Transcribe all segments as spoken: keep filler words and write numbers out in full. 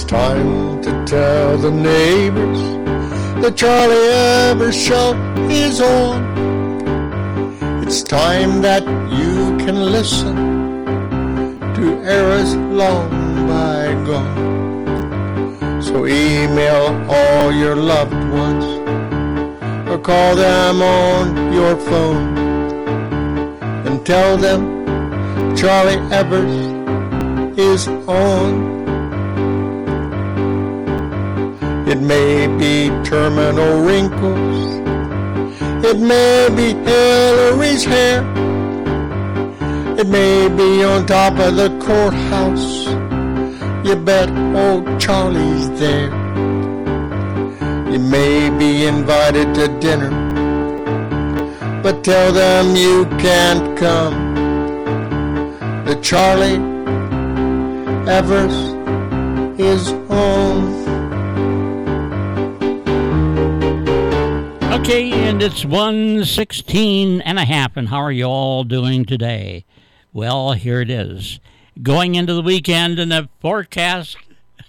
time to tell the neighbors the Charlie Evers Show is on. It's time that you can listen to eras long bygone. So email all your loved ones or call them on your phone and tell them Charlie Evers is on. It may be terminal wrinkles, it may be Hillary's hair, it may be on top of the courthouse. You bet old Charlie's there. You may be invited to dinner, but tell them you can't come. The Charlie Evers is on. Okay, and it's one sixteen and a half, and how are you all doing today? Well, here it is. Going into the weekend, and the forecast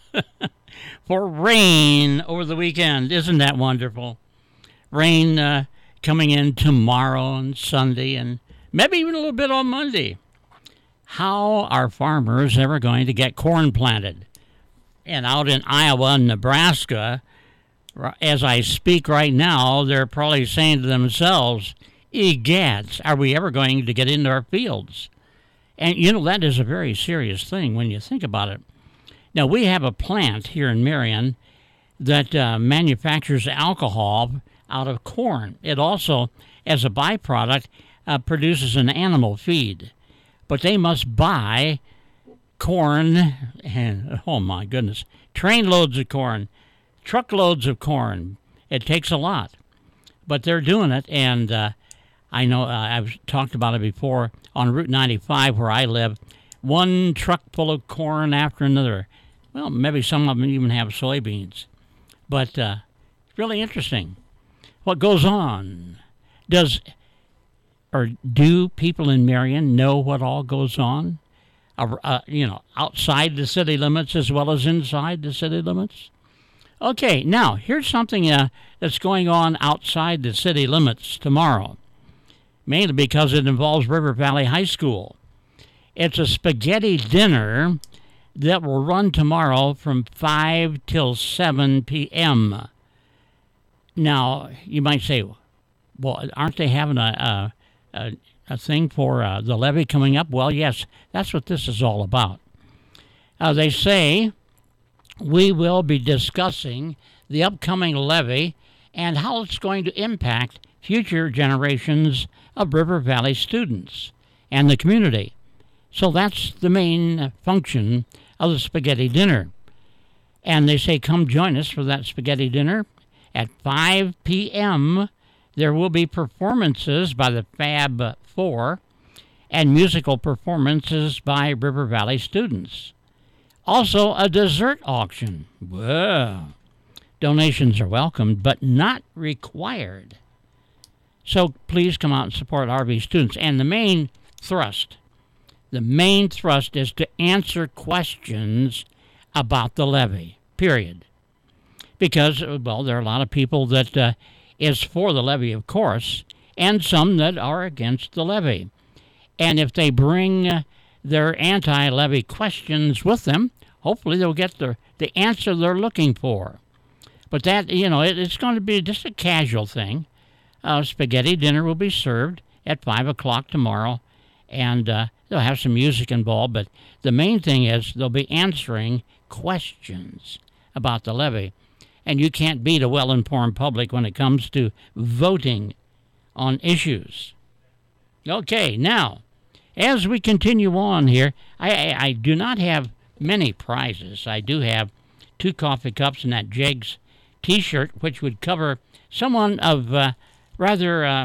for rain over the weekend. Isn't that wonderful? Rain uh, coming in tomorrow and Sunday, and maybe even a little bit on Monday. How are farmers ever going to get corn planted? And out in Iowa and Nebraska, as I speak right now, they're probably saying to themselves, egads, are we ever going to get into our fields? And, you know, that is a very serious thing when you think about it. Now, we have a plant here in Marion that uh, manufactures alcohol out of corn. It also, as a byproduct, uh, produces an animal feed. But they must buy corn, and, oh, my goodness, train loads of corn, truckloads of corn. It takes a lot, but they're doing it, and uh, I know uh, I've talked about it before on Route ninety-five where I live. One truck full of corn after another. Well, maybe some of them even have soybeans, but uh, it's really interesting. What goes on? Does or do people in Marion know what all goes on? Uh, uh, you know, outside the city limits as well as inside the city limits. Okay, now, here's something uh, that's going on outside the city limits tomorrow, mainly because it involves River Valley High School. It's a spaghetti dinner that will run tomorrow from five till seven p.m. Now, you might say, well, aren't they having a, a, a, a thing for uh, the levy coming up? Well, yes, that's what this is all about. Uh, they say we will be discussing the upcoming levy and how it's going to impact future generations of River Valley students and the community. So that's the main function of the spaghetti dinner. And they say come join us for that spaghetti dinner at five p.m. There will be performances by the Fab Four and musical performances by River Valley students. Also, a dessert auction. Well, donations are welcomed, but not required. So please come out and support R V students. And the main thrust, the main thrust is to answer questions about the levy, period. Because, well, there are a lot of people that uh, is for the levy, of course, and some that are against the levy. And if they bring uh, their anti-levy questions with them, hopefully they'll get the, the answer they're looking for. But that, you know, it, it's going to be just a casual thing. Uh, spaghetti dinner will be served at five o'clock tomorrow, and uh, they'll have some music involved. But the main thing is they'll be answering questions about the levy. And you can't beat a well-informed public when it comes to voting on issues. Okay, now, as we continue on here, I, I, I do not have many prizes. I do have two coffee cups and that Jegs T-shirt, which would cover someone of uh, rather uh,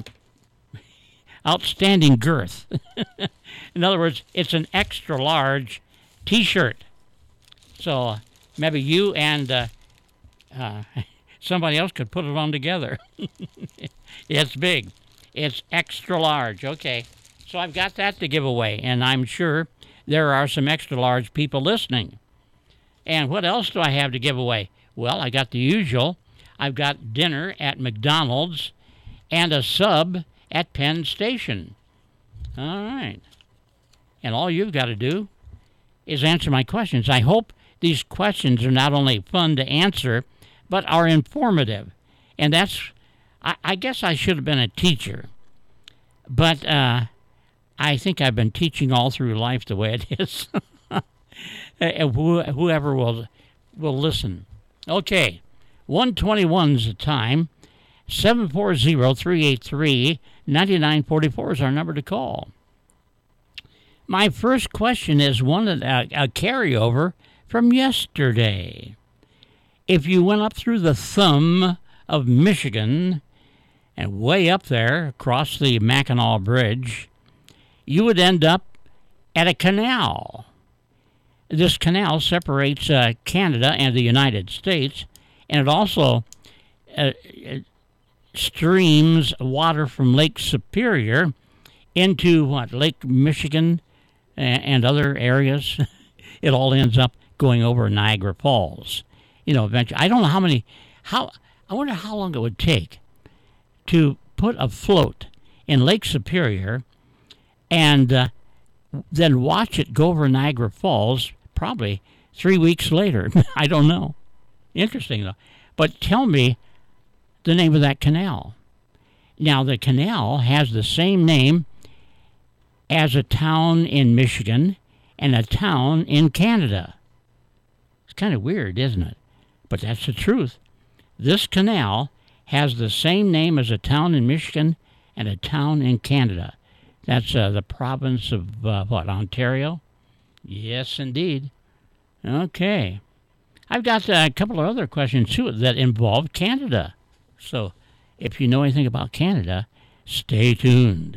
outstanding girth. In other words, it's an extra large T-shirt. So uh, maybe you and uh, uh, somebody else could put it on together. It's big. It's extra large. Okay. So I've got that to give away, and I'm sure there are some extra large people listening. And what else do I have to give away? Well, I got the usual. I've got dinner at McDonald's and a sub at Penn Station. All right. And all you've got to do is answer my questions. I hope these questions are not only fun to answer, but are informative. And that's, I, I guess I should have been a teacher. But uh, I think I've been teaching all through life the way it is. Whoever will will listen. Okay, one twenty-one is the time. seven four zero, three eight three, nine nine four four is our number to call. My first question is one that, uh, a carryover from yesterday. If you went up through the thumb of Michigan and way up there across the Mackinac Bridge, you would end up at a canal. This canal separates uh, Canada and the United States, and it also uh, streams water from Lake Superior into what, Lake Michigan and, and other areas. It all ends up going over Niagara Falls. You know, eventually, I don't know how many. How I wonder how long it would take to put a float in Lake Superior and uh, then watch it go over Niagara Falls. Probably three weeks later. I don't know. Interesting, though. But tell me the name of that canal. Now, the canal has the same name as a town in Michigan and a town in Canada. It's kind of weird, isn't it? But that's the truth. This canal has the same name as a town in Michigan and a town in Canada. That's uh, the province of, uh, what, Ontario? Yes, indeed. Okay. I've got a couple of other questions, too, that involve Canada. So if you know anything about Canada, stay tuned.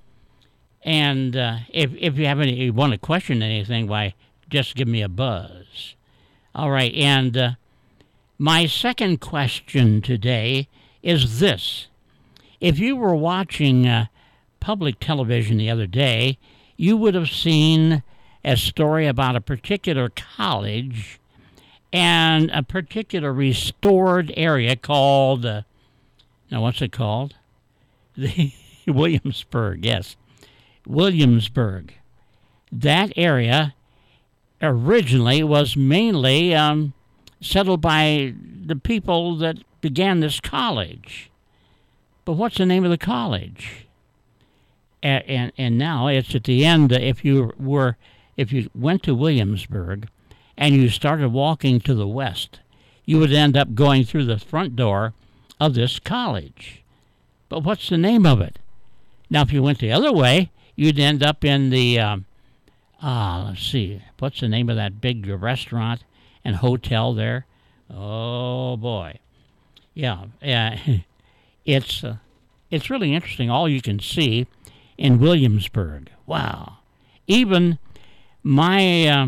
And uh, if if you have any, you want to question anything, why, just give me a buzz. All right, and uh, my second question today is this. If you were watching uh, public television the other day, you would have seen a story about a particular college and a particular restored area called, uh, now what's it called? The Williamsburg, yes. Williamsburg. That area originally was mainly um, settled by the people that began this college. But what's the name of the college? And, and, and now it's at the end, if you were... If you went to Williamsburg and you started walking to the west, you would end up going through the front door of this college. But what's the name of it? Now, if you went the other way, you'd end up in the, um, ah, let's see, what's the name of that big restaurant and hotel there? Oh, boy. Yeah, uh, it's, uh, it's really interesting, all you can see in Williamsburg. Wow. Even... My uh,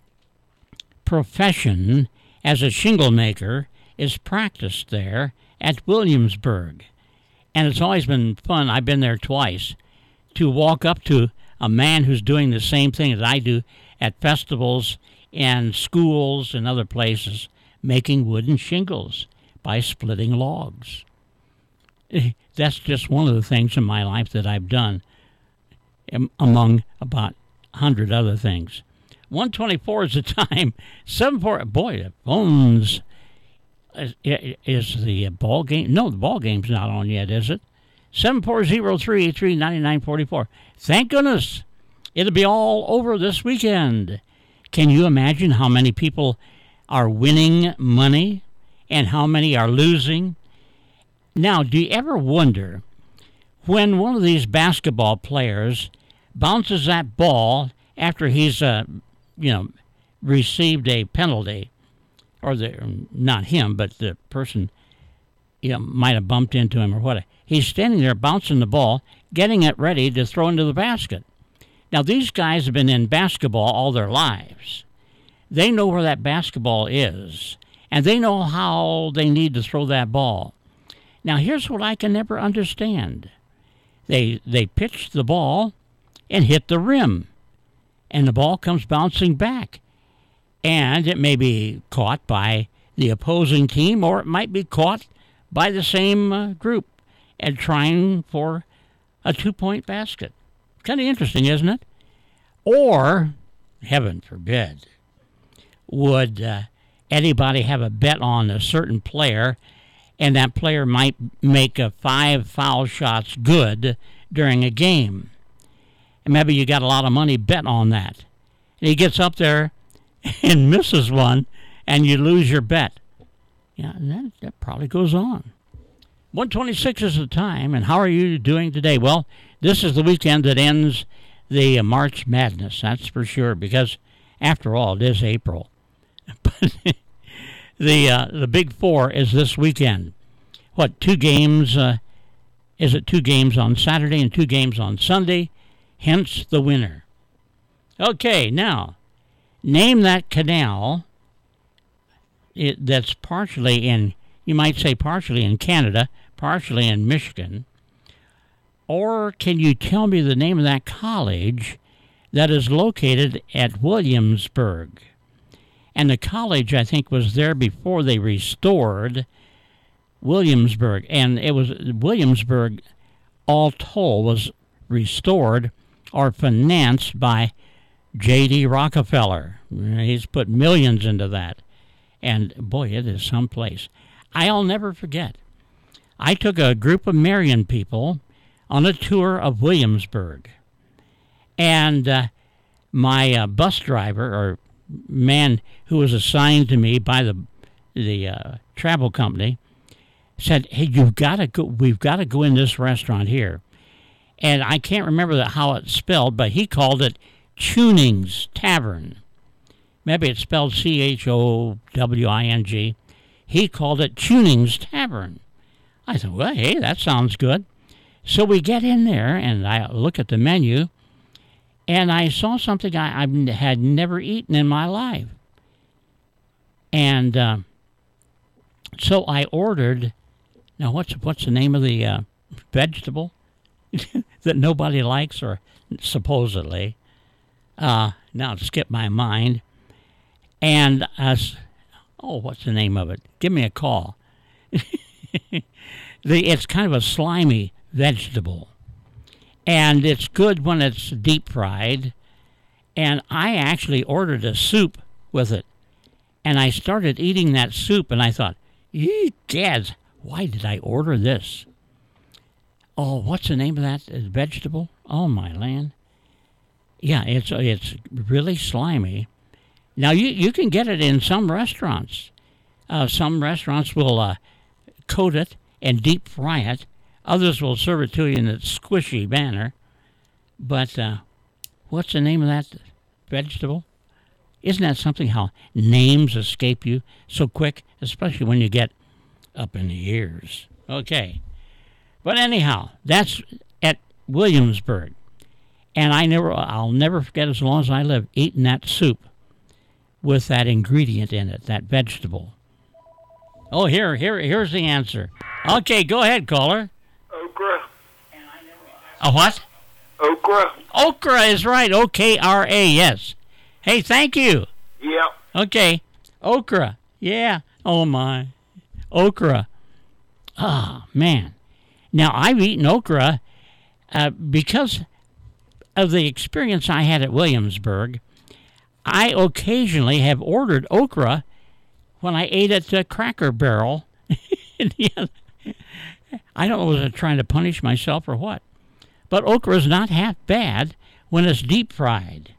profession as a shingle maker is practiced there at Williamsburg. And it's always been fun, I've been there twice, to walk up to a man who's doing the same thing that I do at festivals and schools and other places, making wooden shingles by splitting logs. That's just one of the things in my life that I've done, among about one hundred other things. one twenty-four is the time. seven four, boy, the phones. Is, is the ball game? No, the ball game's not on yet, is it? seven four zero, three eight three, nine nine four four. Thank goodness. It'll be all over this weekend. Can you imagine how many people are winning money and how many are losing? Now, do you ever wonder when one of these basketball players bounces that ball after he's, uh, you know, received a penalty, or the not him, but the person, you know, might have bumped into him or what. He's standing there bouncing the ball, getting it ready to throw into the basket. Now, these guys have been in basketball all their lives. They know where that basketball is, and they know how they need to throw that ball. Now, here's what I can never understand. They they pitch the ball and hit the rim, and the ball comes bouncing back. And it may be caught by the opposing team, or it might be caught by the same uh, group and trying for a two-point basket. Kind of interesting, isn't it? Or, heaven forbid, would uh, anybody have a bet on a certain player, and that player might make a five foul shots good during a game? And maybe you got a lot of money bet on that. And he gets up there and misses one, and you lose your bet. Yeah, and that, that probably goes on. one twenty-six is the time, and how are you doing today? Well, this is the weekend that ends the uh, March Madness, that's for sure, because after all, it is April. But the uh, the Big Four is this weekend. What, two games? Uh, is it two games on Saturday and two games on Sunday? Hence the winner. Okay, now, name that canal it, that's partially in, you might say partially in Canada, partially in Michigan. Or can you tell me the name of that college that is located at Williamsburg? And the college, I think, was there before they restored Williamsburg. And it was Williamsburg, all told, was restored or financed by J D Rockefeller. He's put millions into that. And, boy, it is someplace. I'll never forget. I took a group of Marion people on a tour of Williamsburg. And uh, my uh, bus driver, or man who was assigned to me by the the uh, travel company, said, "Hey, you've got to go. We've got to go in this restaurant here." And I can't remember the, how it's spelled, but he called it Chuning's Tavern. Maybe it's spelled C H O W I N G. He called it Chuning's Tavern. I thought, well, hey, that sounds good. So we get in there, and I look at the menu, and I saw something I, I had never eaten in my life. And uh, so I ordered, now what's what's the name of the uh, vegetable that nobody likes, or supposedly? Uh, now it skipped my mind. And, uh, oh, what's the name of it? Give me a call. the It's kind of a slimy vegetable. And it's good when it's deep fried. And I actually ordered a soup with it. And I started eating that soup, and I thought, "Ee, gads, why did I order this?" Oh, what's the name of that vegetable? Oh, my land. Yeah, it's it's really slimy. Now, you, you can get it in some restaurants. Uh, some restaurants will uh, coat it and deep fry it. Others will serve it to you in a squishy manner. But uh, what's the name of that vegetable? Isn't that something, how names escape you so quick, especially when you get up in the years? Okay. But anyhow, that's at Williamsburg. And I never, I'll never forget as long as I live, eating that soup with that ingredient in it, that vegetable. Oh, here, here, here's the answer. Okay, go ahead, caller. Okra. A what? Okra. Okra is right. O K R A, yes. Hey, thank you. Yeah. Okay. Okra. Yeah. Oh, my. Okra. Ah, man. Now, I've eaten okra uh, because of the experience I had at Williamsburg. I occasionally have ordered okra when I ate at uh, Cracker Barrel. Yeah. I don't know, was I trying to punish myself or what? But okra is not half bad when it's deep fried.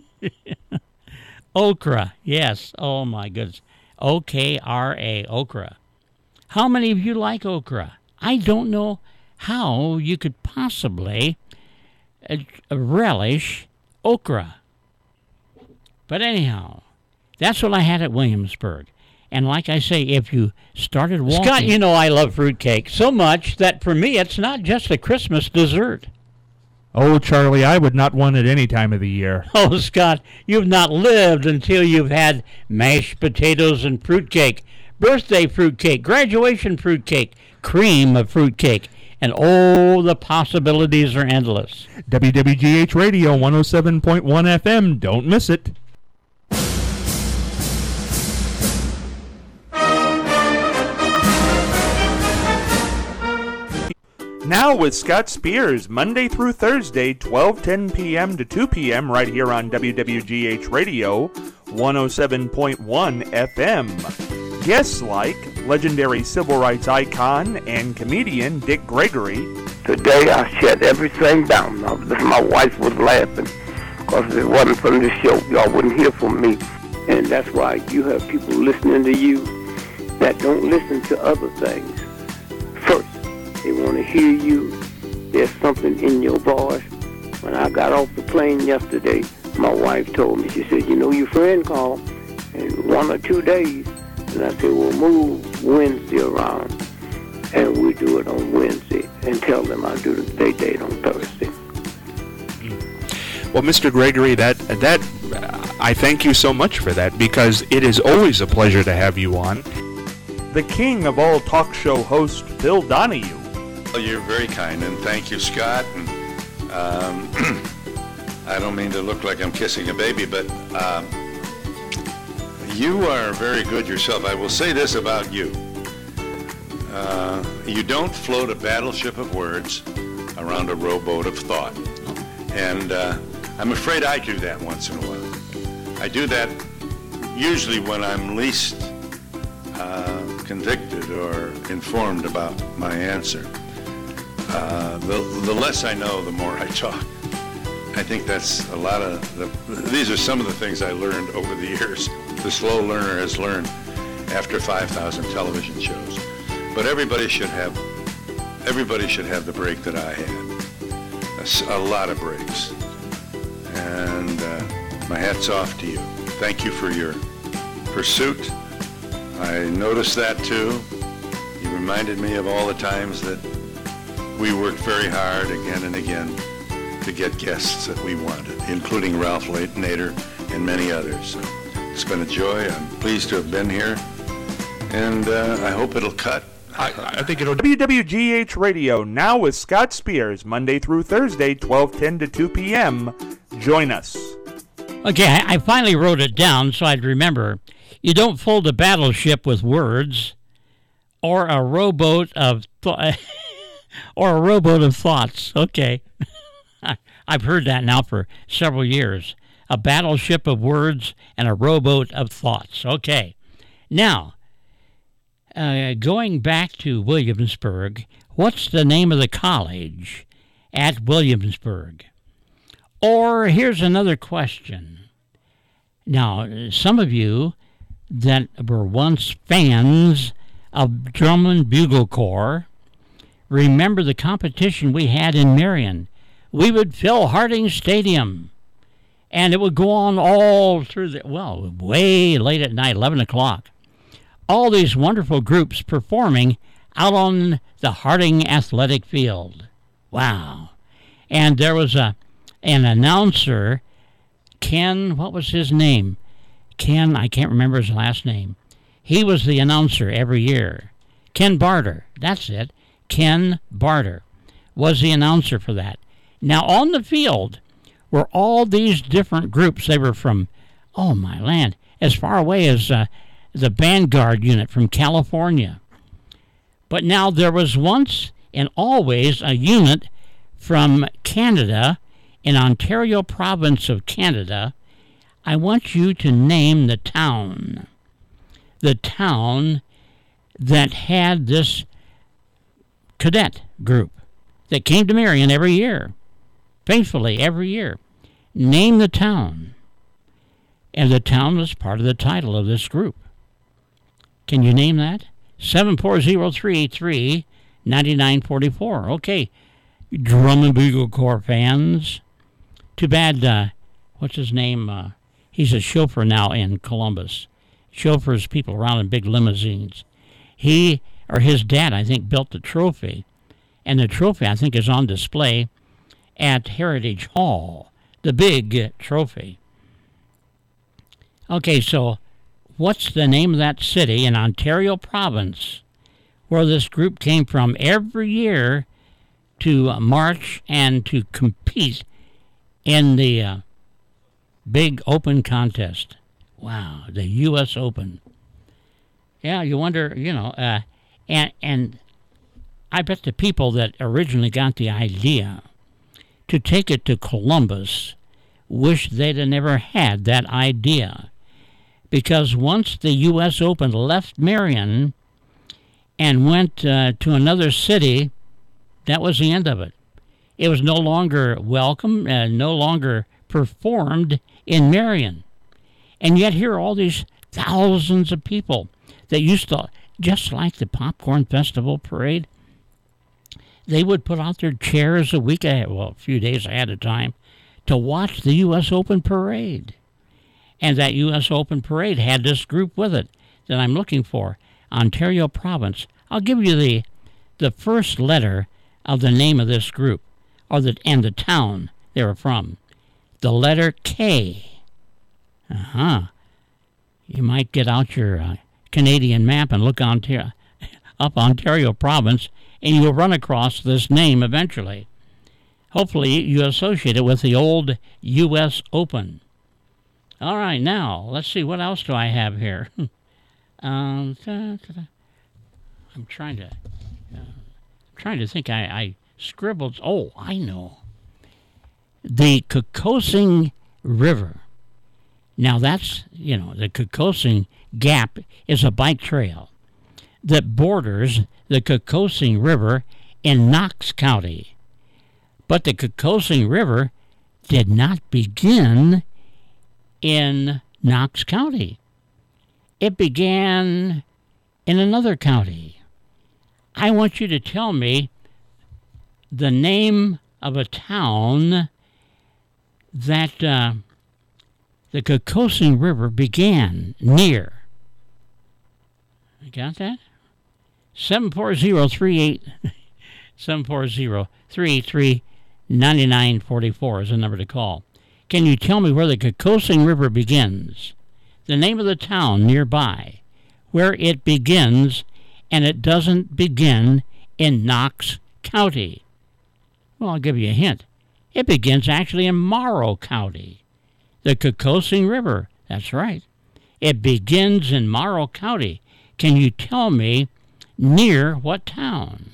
Okra, yes. Oh, my goodness. O K R A, okra. How many of you like okra? I don't know how you could possibly uh, relish okra. But anyhow, that's what I had at Williamsburg. And like I say, if you started walking... Scott, you know I love fruitcake so much that for me it's not just a Christmas dessert. Oh, Charlie, I would not want it any time of the year. Oh, Scott, you've not lived until you've had mashed potatoes and fruitcake, birthday fruitcake, graduation fruitcake, cream of fruitcake, and oh, the possibilities are endless. W W G H Radio one oh seven point one F M. Don't miss it. Now with Scott Spears, Monday through Thursday, twelve ten p.m. to two p.m. right here on W W G H Radio, one oh seven point one F M. Guests like legendary civil rights icon and comedian Dick Gregory. Today I shut everything down. Now, my wife was laughing because if it wasn't for this show, y'all wouldn't hear from me. And that's why you have people listening to you that don't listen to other things. First, they want to hear you. There's something in your voice. When I got off the plane yesterday, my wife told me, she said, you know, your friend called in one or two days. And I said, well, move Wednesday around, and we do it on Wednesday, and tell them I do the day date on Thursday. Well, Mister Gregory, that that I thank you so much for that, because it is always a pleasure to have you on. The king of all talk show hosts, Bill Donahue. Well, you're very kind, and thank you, Scott. And um, I don't mean to look like I'm kissing a baby, but um, you are very good yourself. I will say this about you. Uh, you don't float a battleship of words around a rowboat of thought. And uh, I'm afraid I do that once in a while. I do that usually when I'm least uh, convicted or informed about my answer. Uh, the, the less I know, the more I talk. I think that's a lot of the, these are some of the things I learned over the years. The slow learner has learned after five thousand television shows. But everybody should have, everybody should have the break that I had. A, a lot of breaks. And uh, my hat's off to you. Thank you for your pursuit. I noticed that too. You reminded me of all the times that we worked very hard again and again to get guests that we wanted, including Ralph Nader and many others. So it's been a joy. I'm pleased to have been here, and uh, I hope it'll cut. I, I think it'll. W W G H Radio, now with Scott Spears, Monday through Thursday, twelve ten to two p.m. Join us. Okay, I finally wrote it down so I'd remember. You don't fold a battleship with words, or a rowboat of th- or a rowboat of thoughts. Okay, I've heard that now for several years. A battleship of words and a rowboat of thoughts. Okay, now uh, going back to Williamsburg, what's the name of the college at Williamsburg? Or here's another question. Now, some of you that were once fans of Drummond Bugle Corps remember the competition we had in Marion. We would fill Harding Stadium, and it would go on all through the, well, way late at night, eleven o'clock. All these wonderful groups performing out on the Harding Athletic Field. Wow. And there was a an announcer, Ken, what was his name? Ken, I can't remember his last name. He was the announcer every year. Ken Barter, that's it. Ken Barter was the announcer for that. Now, on the field were all these different groups. They were from, oh my land, as far away as uh, the Vanguard unit from California. But now there was once and always a unit from Canada, in Ontario province of Canada. I want you to name the town. The town that had this cadet group that came to Marion every year, faithfully every year. Name the town. And the town was part of the title of this group. Can you name that? seven four zero, three eight three, nine nine four four. Okay, Drummond Bugle Corps fans. Too bad, uh, what's his name? Uh, he's a chauffeur now in Columbus. Chauffeurs people around in big limousines. He, or his dad, I think, built the trophy. And the trophy, I think, is on display at Heritage Hall. The big trophy. Okay, so what's the name of that city in Ontario province where this group came from every year to march and to compete in the uh, big open contest? Wow, the U S Open. Yeah, you wonder, you know, uh, and and I bet the people that originally got the idea to take it to Columbus wish they'd have never had that idea. Because once the U S Open left Marion and went uh, to another city, that was the end of it. It was no longer welcome and no longer performed in Marion. And yet here are all these thousands of people that used to, just like the Popcorn Festival Parade, they would put out their chairs a week ahead, well, a few days ahead of time, to watch the U S Open Parade. And that U S Open Parade had this group with it that I'm looking for, Ontario Province. I'll give you the the first letter of the name of this group, or the and the town they were from. The letter K. Uh-huh. You might get out your uh, Canadian map and look Ontario, up Ontario Province, and you'll run across this name eventually. Hopefully you associate it with the old U S Open. All right, now, let's see, what else do I have here? um, da, da, da. I'm trying to uh, trying to think. I, I scribbled. Oh, I know. The Kokosing River. Now, that's, you know, the Kokosing Gap is a bike trail that borders the Kokosing River in Knox County. But the Kokosing River did not begin in Knox County. It began in another county. I want you to tell me the name of a town that uh, the Kokosing River began near. You got that? seven four zero three eight seven four zero three eight three nine nine four four is the number to call. Can you tell me where the Kokosing River begins? The name of the town nearby, where it begins, and it doesn't begin in Knox County. Well, I'll give you a hint. It begins actually in Morrow County. The Kokosing River, that's right. It begins in Morrow County. Can you tell me near what town?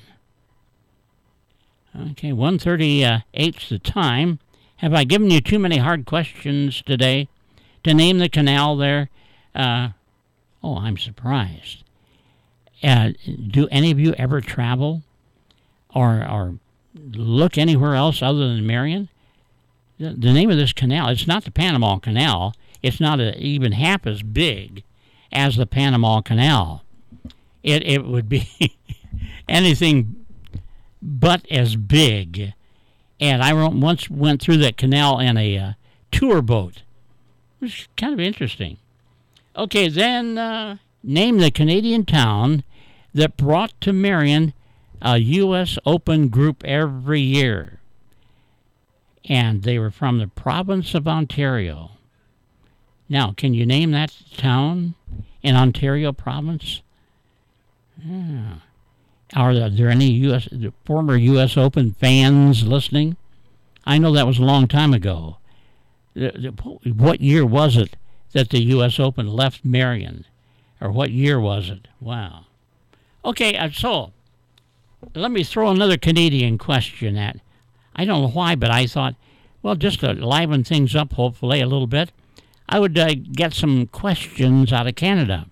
Okay, one thirty-eight's the time. Have I given you too many hard questions today to name the canal there? Uh, oh, I'm surprised. Uh, do any of you ever travel or or look anywhere else other than Marion? The, the name of this canal, it's not the Panama Canal. It's not a, even half as big as the Panama Canal. It it would be anything but as big. And I once went through that canal in a uh, tour boat. It was kind of interesting. Okay, then uh, name the Canadian town that brought to Marion a U S Open group every year. And they were from the province of Ontario. Now, can you name that town in Ontario province? Yeah. Are there any U S former U S Open fans listening? I know that was a long time ago. What year was it that the U S Open left Marion? Or what year was it? Wow. Okay, so let me throw another Canadian question at. I don't know why, but I thought, well, just to liven things up, hopefully, a little bit, I would uh, get some questions out of Canada.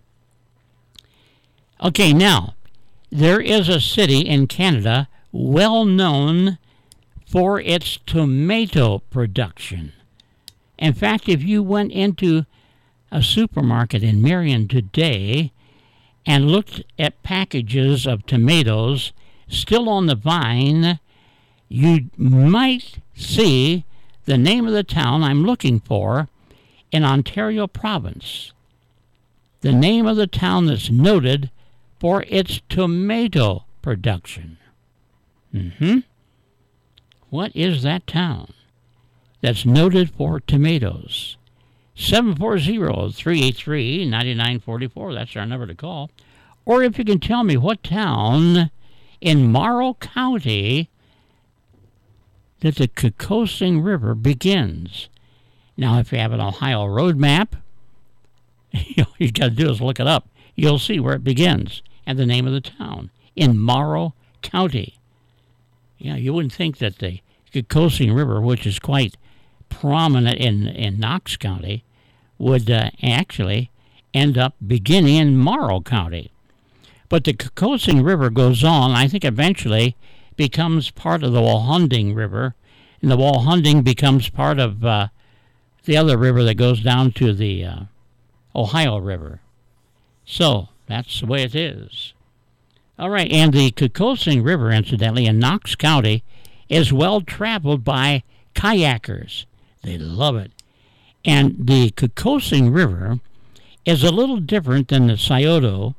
Okay, now, there is a city in Canada well known for its tomato production. In fact, if you went into a supermarket in Marion today and looked at packages of tomatoes still on the vine, you might see the name of the town I'm looking for in Ontario province. The name of the town that's noted for its tomato production. Mm-hmm. What is that town that's noted for tomatoes? seven four zero three eight three nine nine four four, that's our number to call. Or if you can tell me what town in Morrow County that the Kokosing River begins. Now, if you have an Ohio road map, all you got to do is look it up. You'll see where it begins and the name of the town in Morrow County. Yeah, you wouldn't think that the Kokosing River, which is quite prominent in, in Knox County, would uh, actually end up beginning in Morrow County. But the Kokosing River goes on, I think eventually becomes part of the Walhonding River, and the Walhonding becomes part of uh, the other river that goes down to the uh, Ohio River. So, that's the way it is. All right, and the Kokosing River, incidentally, in Knox County, is well traveled by kayakers. They love it. And the Kokosing River is a little different than the Scioto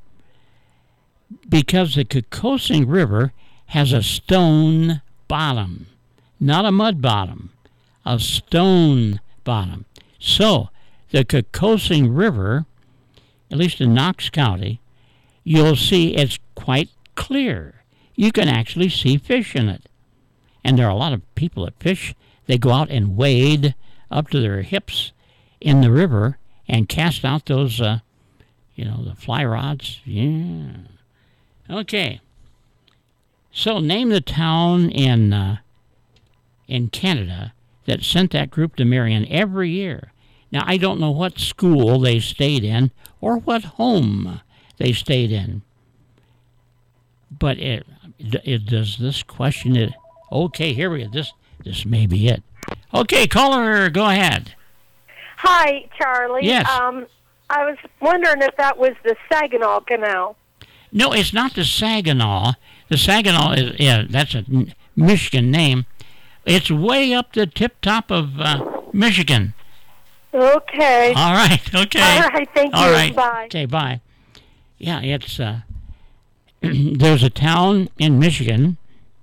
because the Kokosing River has a stone bottom, not a mud bottom, a stone bottom. So, the Kokosing River, at least in Knox County, you'll see it's quite clear. You can actually see fish in it. And there are a lot of people that fish. They go out and wade up to their hips in the river and cast out those, uh, you know, the fly rods. Yeah. Okay. So name the town in uh, in Canada that sent that group to Marion every year. Now, I don't know what school they stayed in or what home they stayed in. But it, it does this question it. Okay, here we go. This this may be it. Okay, caller, go ahead. Hi, Charlie. Yes. Um, I was wondering if that was the Saginaw Canal. No, it's not the Saginaw. The Saginaw is yeah, that's a Michigan name. It's way up the tip top of uh, Michigan. Okay. All right. Okay. All right. Thank All you. right. Bye. Okay. Bye. Yeah, it's uh, there's a town in Michigan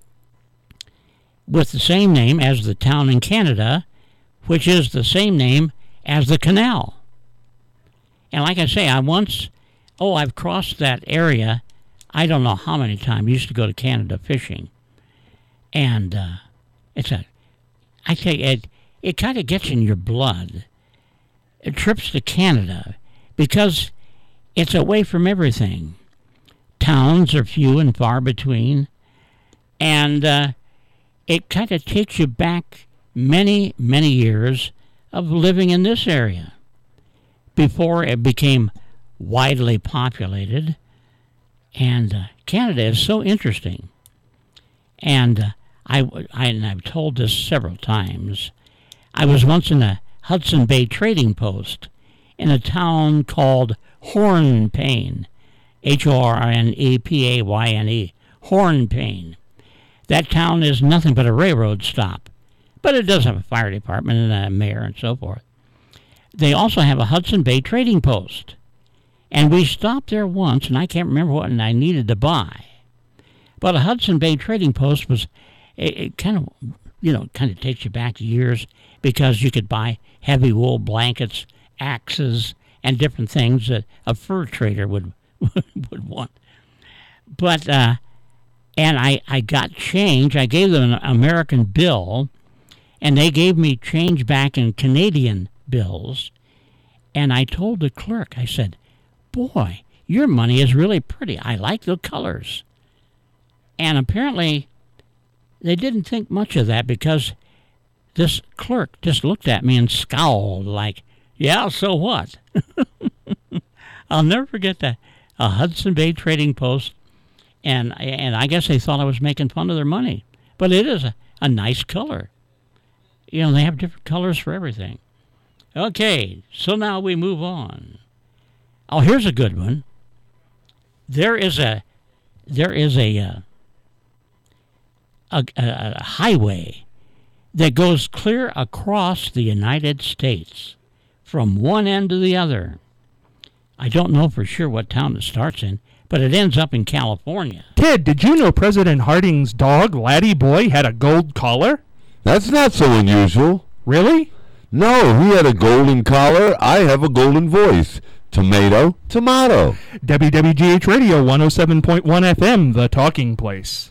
with the same name as the town in Canada, which is the same name as the canal. And like I say, I once, oh, I've crossed that area, I don't know how many times. I used to go to Canada fishing. And uh, it's a, I tell you, it, it kind of gets in your blood. It trips to Canada because it's away from everything. Towns are few and far between. And uh, it kind of takes you back many, many years of living in this area before it became widely populated. And uh, Canada is so interesting. And uh, I, I, and I've told this several times, I was once in a Hudson Bay trading post in a town called Hornpayne, H O R N E P A Y N E, Hornpayne. That town is nothing but a railroad stop, but it does have a fire department and a mayor and so forth. They also have a Hudson Bay trading post, and we stopped there once, and I can't remember what I needed to buy. But a Hudson Bay trading post was, it, it kind of, you know, kind of takes you back years because you could buy heavy wool blankets, axes, and different things that a fur trader would would want. But, uh, and I, I got change. I gave them an American bill, and they gave me change back in Canadian bills. And I told the clerk, I said, boy, your money is really pretty. I like the colors. And apparently, they didn't think much of that because this clerk just looked at me and scowled like, yeah, so what? I'll never forget that. A Hudson Bay trading post, and and I guess they thought I was making fun of their money. But it is a, a nice color. You know, they have different colors for everything. Okay, so now we move on. Oh, here's a good one. There is a there is a uh, a, a, a highway that goes clear across the United States from one end to the other. I don't know for sure what town it starts in, but it ends up in California. Ted, did you know President Harding's dog, Laddie Boy, had a gold collar? That's not so unusual. Really? No, he had a golden collar. I have a golden voice. Tomato, tomato. W W G H Radio one oh seven point one F M, the talking place.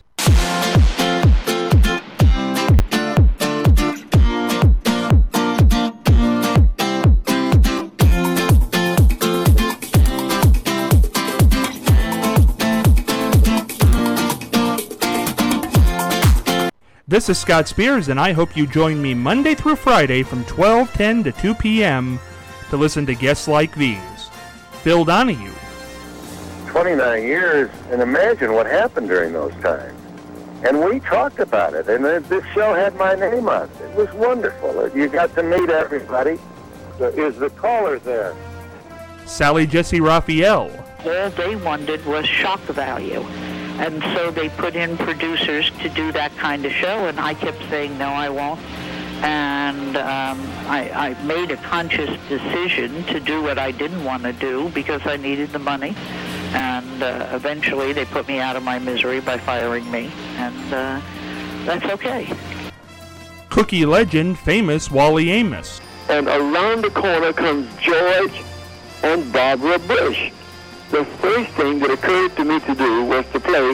This is Scott Spears, and I hope you join me Monday through Friday from twelve ten to two p.m. to listen to guests like these. Phil Donahue. twenty-nine years, and imagine what happened during those times. And we talked about it, and this show had my name on it. It was wonderful. You got to meet everybody. Is the caller there? Sally Jesse Raphael. All they wanted was shock value. And so they put in producers to do that kind of show, and I kept saying, no, I won't. And um, I, I made a conscious decision to do what I didn't want to do because I needed the money. And uh, eventually they put me out of my misery by firing me, and uh, that's okay. Cookie legend, famous Wally Amos. And around the corner comes George and Barbara Bush. The first thing that occurred to me to do was to play.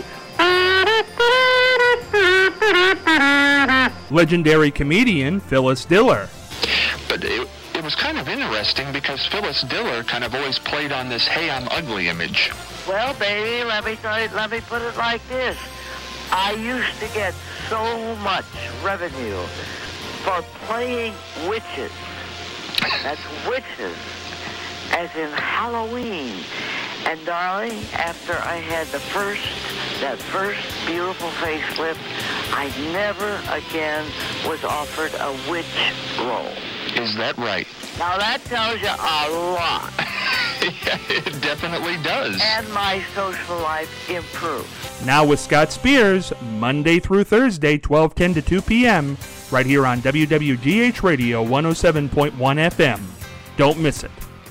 Legendary comedian Phyllis Diller. But it, it was kind of interesting because Phyllis Diller kind of always played on this "Hey, I'm ugly" image. Well, baby, let me tell you, let me put it like this. I used to get so much revenue for playing witches. That's witches, as in Halloween. And darling, after I had the first, that first beautiful facelift, I never again was offered a witch role. Is that right? Now that tells you a lot. Yeah, it definitely does. And my social life improved. Now with Scott Spears, Monday through Thursday, twelve ten to two p.m., right here on W W G H Radio one oh seven point one F M. Don't miss it.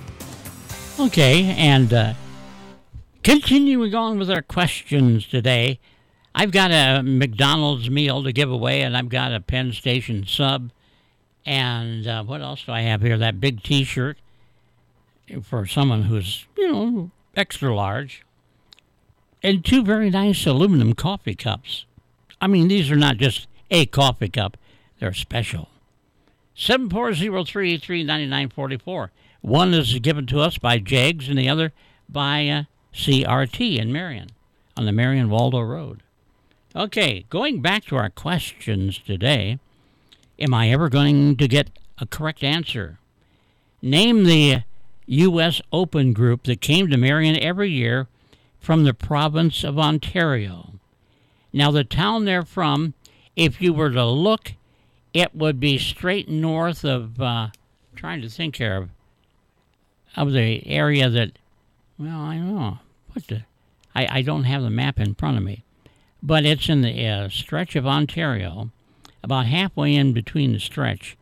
Okay, and uh, continuing on with our questions today, I've got a McDonald's meal to give away, and I've got a Penn Station sub. And uh, what else do I have here? That big T-shirt for someone who's, you know, extra large. And two very nice aluminum coffee cups. I mean, these are not just a coffee cup. They're special. seven four zero three three nine nine four four. One is given to us by Jags, and the other by uh, C R T in Marion, on the Marion-Waldo Road. Okay, going back to our questions today, am I ever going to get a correct answer? Name the U S Open group that came to Marion every year from the province of Ontario. Now, the town they're from, if you were to look, it would be straight north of, uh, trying to think here, of, of the area that, well, I don't know. What the, I, I don't have the map in front of me. But it's in the uh, stretch of Ontario, about halfway in between the stretch.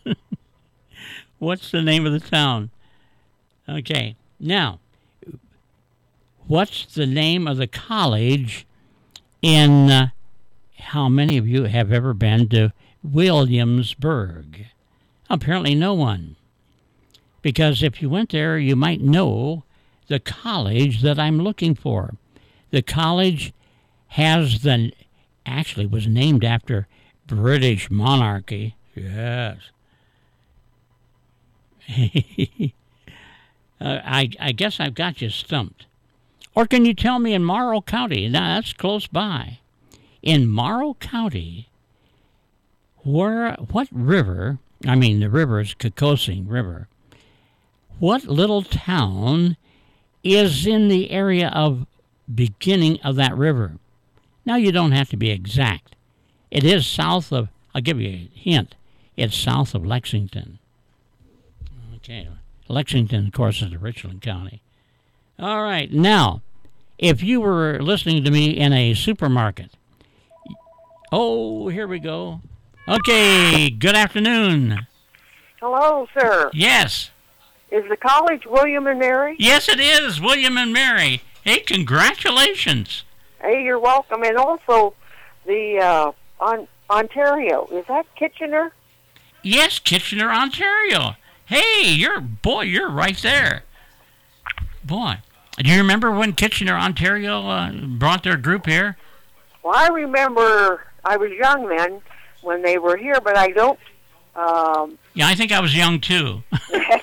What's the name of the town? Okay, now, what's the name of the college in, uh, how many of you have ever been to Williamsburg? Apparently no one. Because if you went there, you might know the college that I'm looking for. The college has the, actually was named after British monarchy. Yes. Uh, I, I guess I've got you stumped. Or can you tell me in Morrow County? Now, that's close by. In Morrow County, where, what river, I mean, the river is Kokosing River, what little town is in the area of beginning of that river? Now, you don't have to be exact. It is south of, I'll give you a hint, it's south of Lexington. Okay. Lexington, of course, is Richland County. All right. Now, if you were listening to me in a supermarket, oh, here we go. Okay. Good afternoon. Hello, sir. Yes. Is the college William and Mary? Yes, it is. William and Mary. Hey, congratulations. Hey, you're welcome. And also, the uh, on, Ontario, is that Kitchener? Yes, Kitchener, Ontario. Hey, you're, boy, you're right there. Boy, do you remember when Kitchener, Ontario uh, brought their group here? Well, I remember I was young then when they were here, but I don't. Um... Yeah, I think I was young too.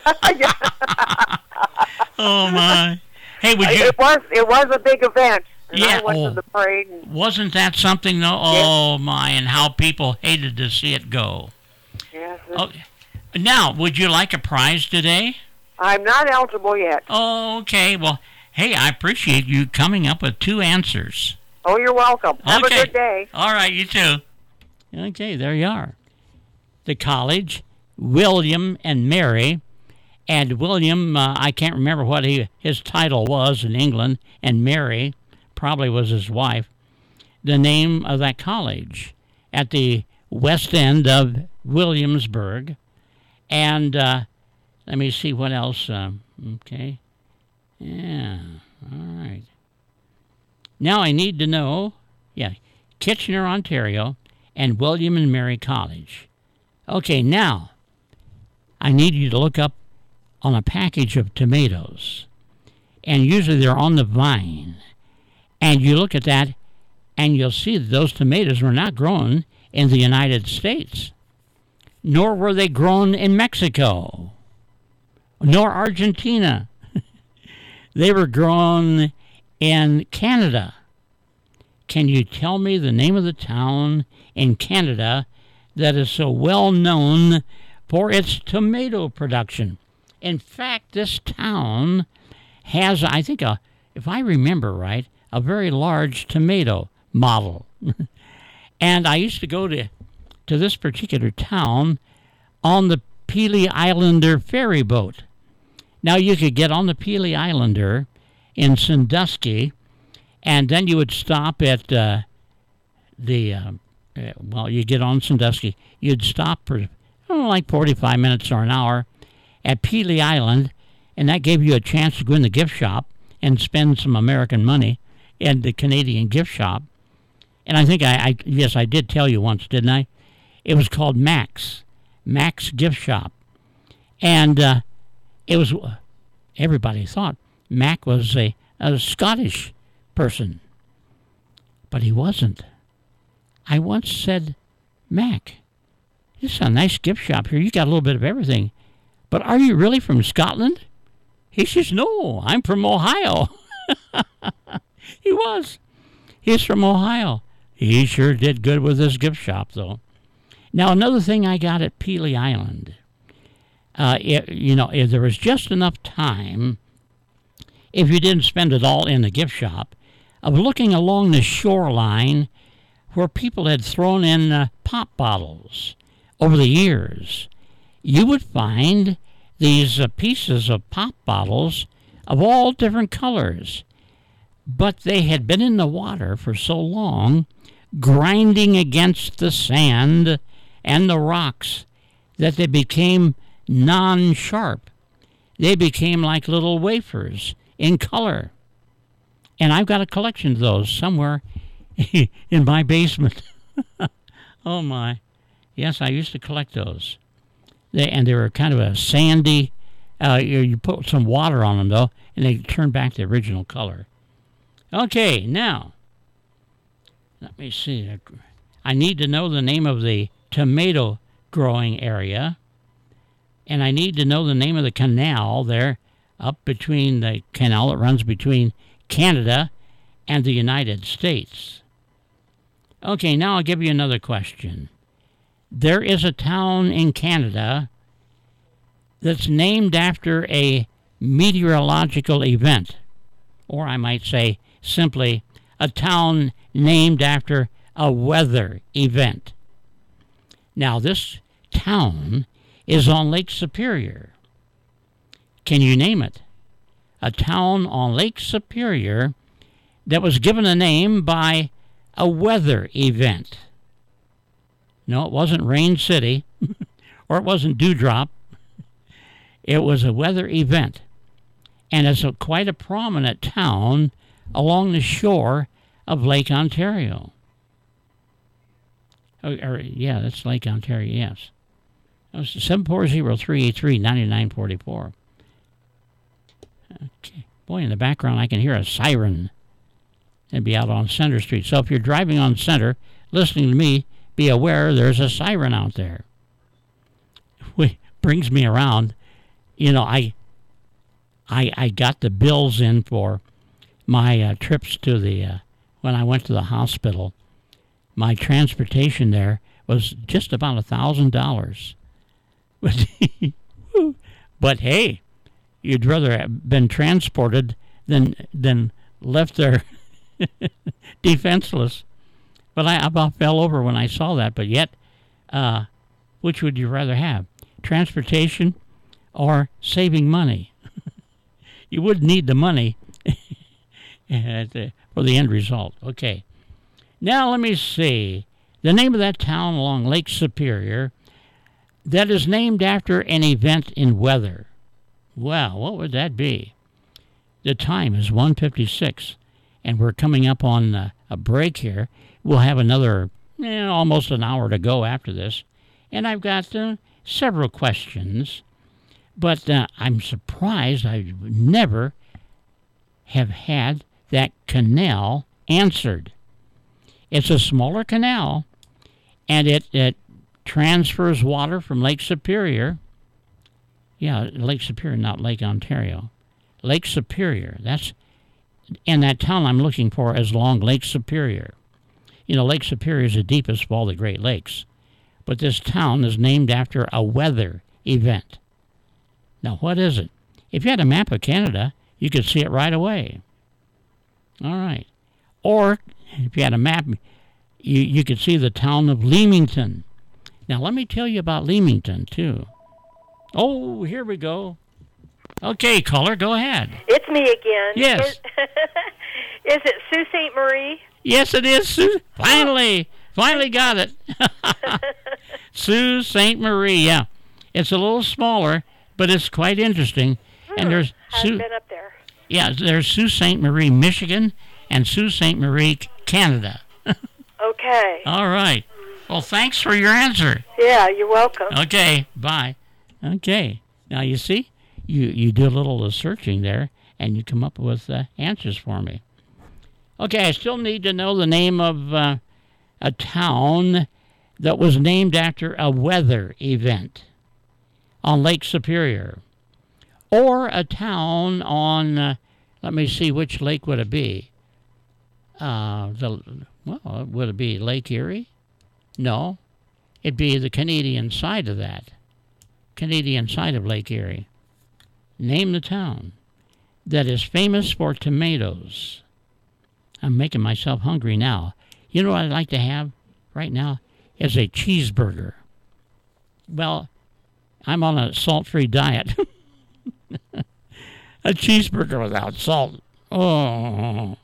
Oh my! Hey, would you? It was it was a big event. and Yeah, I went oh. to the parade. And, Wasn't that something, though? Oh, my, and how people hated to see it go. yes, Oh, now, would you like a prize today? I'm not eligible yet. Oh, okay. Well, hey, I appreciate you coming up with two answers. Oh, you're welcome. Have Okay. a good day. All right, you too. Okay, there you are. The college, William and Mary. And William, uh, I can't remember what he, his title was in England, and Mary probably was his wife. The name of that college at the west end of Williamsburg. And uh, let me see what else. Um, okay. Yeah, all right. Now I need to know, yeah, Kitchener, Ontario, and William and Mary College. Okay, now I need you to look up on a package of tomatoes. And usually they're on the vine. And you look at that, and you'll see that those tomatoes were not grown in the United States, nor were they grown in Mexico, nor Argentina. They were grown in Canada. Can you tell me the name of the town in Canada that is so well known for its tomato production? In fact, this town has, I think, a, if I remember right, a very large tomato model. And I used to go to, to this particular town on the Pelee Islander ferry boat. Now, you could get on the Pelee Islander in Sandusky, and then you would stop at uh, the, uh, uh, well, you get on Sandusky. You'd stop for oh, like forty-five minutes or an hour at Pelee Island, and that gave you a chance to go in the gift shop and spend some American money in the Canadian gift shop. And I think I, I yes, I did tell you once, didn't I? It was called Max, Max Gift Shop. And uh, it was, everybody thought Mac was a, a Scottish person, but he wasn't. I once said, Mac, this is a nice gift shop here. You got a little bit of everything. But are you really from Scotland? He says, no, I'm from Ohio. He was. He's from Ohio. He sure did good with his gift shop, though. Now, another thing I got at Pelee Island, uh, it, you know, if there was just enough time, if you didn't spend it all in the gift shop, of looking along the shoreline where people had thrown in uh, pop bottles over the years, you would find these uh, pieces of pop bottles of all different colors. But they had been in the water for so long, grinding against the sand and the rocks, that they became non-sharp. They became like little wafers in color. And I've got a collection of those somewhere in my basement. Oh, my. Yes, I used to collect those. They, and they were kind of a sandy, uh, you, you put some water on them, though, and they turn back the original color. Okay, now, let me see. I need to know the name of the tomato growing area, and I need to know the name of the canal there up between the canal that runs between Canada and the United States. Okay, now I'll give you another question. There is a town in Canada that's named after a meteorological event, or I might say simply a town named after a weather event. Now, this town is on Lake Superior. Can you name it? A town on Lake Superior that was given a name by a weather event. No, it wasn't Rain City, or it wasn't Dewdrop. It was a weather event. And it's a, quite a prominent town along the shore of Lake Ontario. Oh, or, yeah, that's Lake Ontario, yes. It was seven four zero, three eight three, nine nine four four. Okay. Boy, in the background I can hear a siren. It'd be out on Center Street. So if you're driving on Center, listening to me, be aware there's a siren out there. Which brings me around. You know, I, I, I got the bills in for my uh, trips to the, uh, when I went to the hospital, my transportation there was just about a thousand dollars. But, but hey, you'd rather have been transported than than left there defenseless. But I about fell over when I saw that. But yet, uh, which would you rather have, transportation or saving money? You would need the money for the end result. Okay. Now let me see. The name of that town along Lake Superior that is named after an event in weather. Well, what would that be? The time is one fifty-six, and we're coming up on uh, a break here. We'll have another eh, almost an hour to go after this, and I've got uh, several questions, but uh, I'm surprised I never have had that canal answered. It's a smaller canal, and it, it transfers water from Lake Superior. Yeah, Lake Superior, not Lake Ontario. Lake Superior. That's, and that town I'm looking for is along Lake Superior. You know, Lake Superior is the deepest of all the Great Lakes. But this town is named after a weather event. Now, what is it? If you had a map of Canada, you could see it right away. All right. Or, if you had a map, you, you could see the town of Leamington. Now, let me tell you about Leamington, too. Oh, here we go. Okay, caller, go ahead. It's me again. Yes. Is, is it Sault Ste. Marie? Yes, it is, Sue. Finally. Finally got it. Sault Ste. Marie, yeah. It's a little smaller, but it's quite interesting. Hmm, and there's I've Sault, been up there. Yeah, there's Sault Ste. Marie, Michigan, and Sault Ste. Marie, Canada. Okay. All right. Well, thanks for your answer. Yeah, you're welcome. Okay, bye. Okay. Now, you see, you, you do a little searching there, and you come up with uh, answers for me. Okay, I still need to know the name of uh, a town that was named after a weather event on Lake Superior. Or a town on, uh, let me see, which lake would it be? Uh, the Well, would it be Lake Erie? No. It'd be the Canadian side of that. Canadian side of Lake Erie. Name the town that is famous for tomatoes. I'm making myself hungry now. You know what I'd like to have right now? Is a cheeseburger. Well, I'm on a salt-free diet. A cheeseburger without salt. Oh.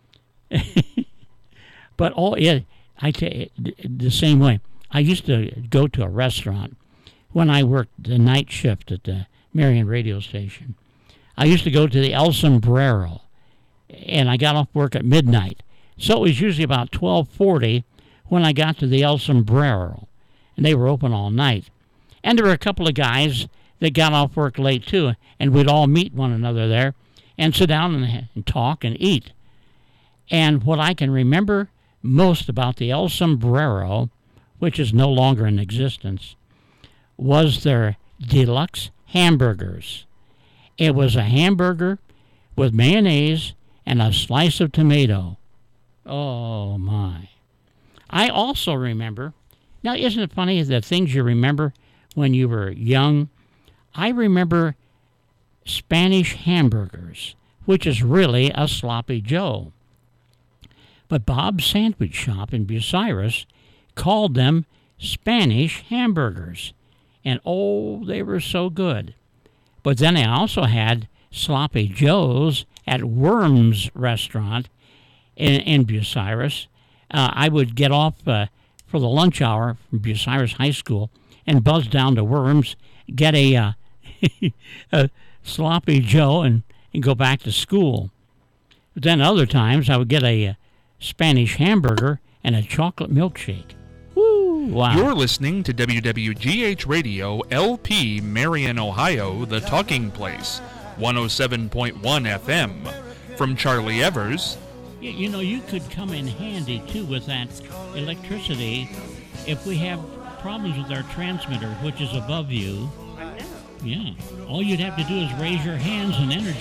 But all yeah, I tell you, the same way. I used to go to a restaurant when I worked the night shift at the Marion radio station. I used to go to the El Sombrero, and I got off work at midnight. So it was usually about twelve forty when I got to the El Sombrero, and they were open all night. And there were a couple of guys that got off work late too, and we'd all meet one another there and sit down and, and talk and eat. And what I can remember most about the El Sombrero, which is no longer in existence, was their deluxe hamburgers. It was a hamburger with mayonnaise and a slice of tomato. Oh, my. I also remember, now isn't it funny the things you remember when you were young? I remember Spanish hamburgers, which is really a sloppy Joe. But Bob's Sandwich Shop in Bucyrus called them Spanish hamburgers. And oh, they were so good. But then I also had Sloppy Joe's at Worms Restaurant in, in Bucyrus. Uh, I would get off uh, for the lunch hour from Bucyrus High School and buzz down to Worms, get a, uh, a Sloppy Joe, and, and go back to school. But then other times I would get a, a Spanish hamburger and a chocolate milkshake. Woo! Wow. You're listening to W W G H Radio, L P, Marion, Ohio, the talking place, one oh seven point one F M. From Charlie Evers. You, you know, you could come in handy, too, with that electricity if we have problems with our transmitter, which is above you. I know. Yeah. All you'd have to do is raise your hands and energy.